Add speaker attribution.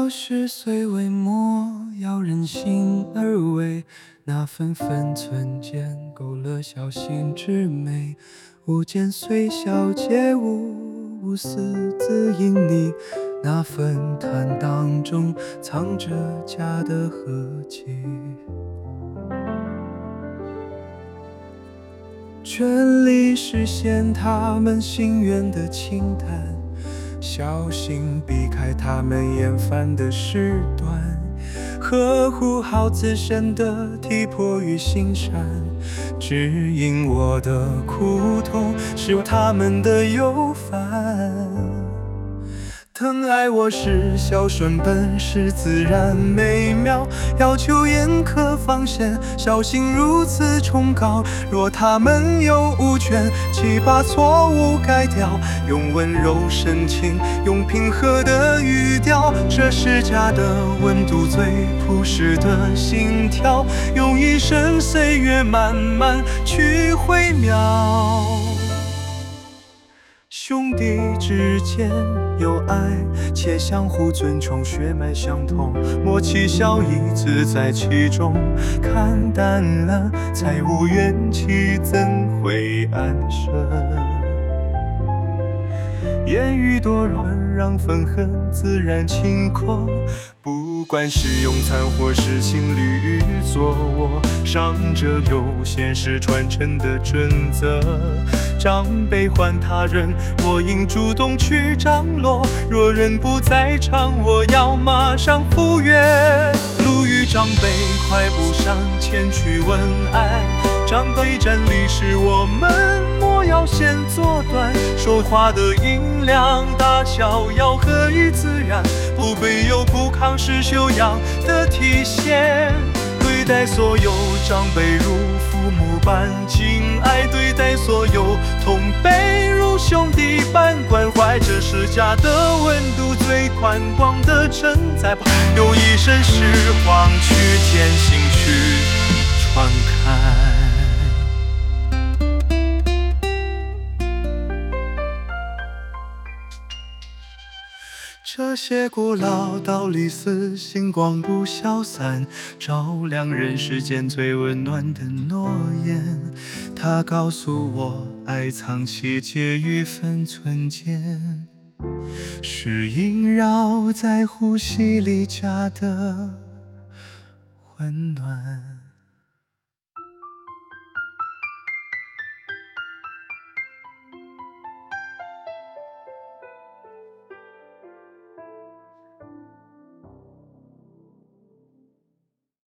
Speaker 1: 时虽微末，要人心而为。那份分寸间勾勒小心之美。物件虽小，皆无私自隐匿。那份坦荡中藏着假的和气。全力实现他们心愿的轻淡，小心避开他们厌烦的事端，呵护好自身的体魄与心善，指引我的苦痛，是他们的忧烦。疼爱我是孝顺本是自然美妙，要求严苛防线，小心如此崇高。若他们有误权，即把错误改掉，用温柔深情，用平和的语调，这是家的温度，最朴实的心跳，用一生岁月慢慢去回描。兄弟之间有爱，且相互尊重，血脉相同，默契效益自在其中。看淡了，才无怨气，怎会安生？言语多软，让愤恨自然轻狂。不管是用餐或是情侣与坐卧，伤者有现实传承的准则。长辈还他人，我应主动去张罗。若人不在场，我要马上赴约。路遇长辈，快步上前去问安。长辈站立时，我们莫要先作断。说话的音量大小要合于自然，不卑又不亢是修养的体现。对待所有长辈如父母般敬爱，对待所有同辈如兄弟般关怀，这是家的温度，最宽广的承载吧，用一生拾荒去践行，去传开。这些古老道理，似星光不消散，照亮人世间最温暖的诺言。它告诉我，爱藏其节于分寸间，是萦绕在呼吸里家的温暖。